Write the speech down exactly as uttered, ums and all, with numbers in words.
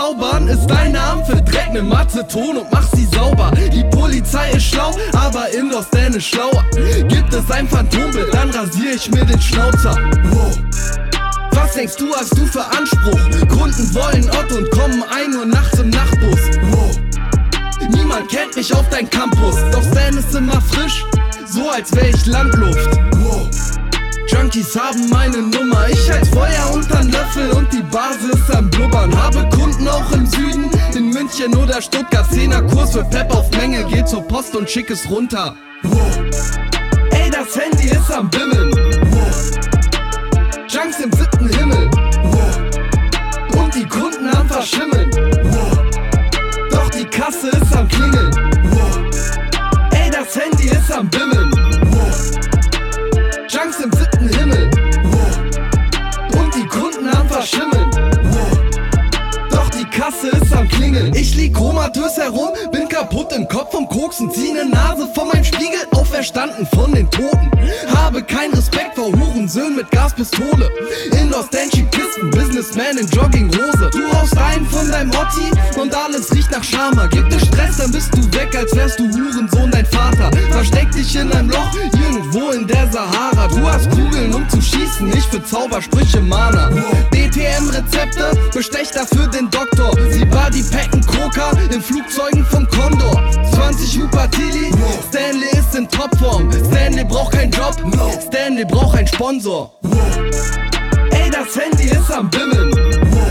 Zaubern ist dein Arm, verdreck ne Mathe-Ton und mach sie sauber. Die Polizei ist schlau, aber Indos Dan ist schlauer. Gibt es ein Phantombild, dann rasier ich mir den Schnauzer. Wow. Was denkst du, hast du für Anspruch? Kunden wollen Ott und kommen ein Uhr nachts im Nachtbus. Wow. Niemand kennt mich auf dein Campus, doch Stan ist immer frisch, so als wär ich Landluft. Wow. Junkies haben meine Nummer, ich halt Feuer untern Löffel und die Basis am Blubbern. Habe Kunden auch im Süden, in München oder Stuttgart. Zehner Kurs für Pep auf Menge, geh zur Post und schick es runter. Wow. Ey, das Handy ist am Bimmeln. Wow. Junks im siebten Himmel. Wow. Und die Kunden am Verschimmeln. Wow. Doch die Kasse ist am Klingeln. Wow. Ey, das Handy ist am Bimmeln. Wow. Junks im siebten Himmel. Wow. Und die Kunden am Verschimmeln. Wow. Doch die Kasse ist am Klingeln. Ich lieg komatös herum, bin kaputt im Kopf vom Koksen. Zieh ne Nase von meinem Spiegel, auferstanden von den Toten. Habe keinen Respekt vor Hurensöhnen mit Gaspistole. Indoors Dancy Kisten, Businessman in Jogginghose. Du haust rein von deinem Otti und alles riecht nach Schama. Gibt es Stress, dann bist du weg, als wärst du Hurensohn, dein Vater. Versteck dich in einem Loch, irgendwo in der Sahara. Du hast Kugeln, um zu schießen, nicht für Zaubersprüche Mana. D T M-Rezepte, bestech dafür den Doktor. Sie Buddy packen Coca in Flugzeugen vom Condor. zwanzig Hupatili, Stanley ist in Topform. Stanley braucht keinen Job, Stanley braucht einen Sponsor. Ey, das Handy ist am Bimmeln.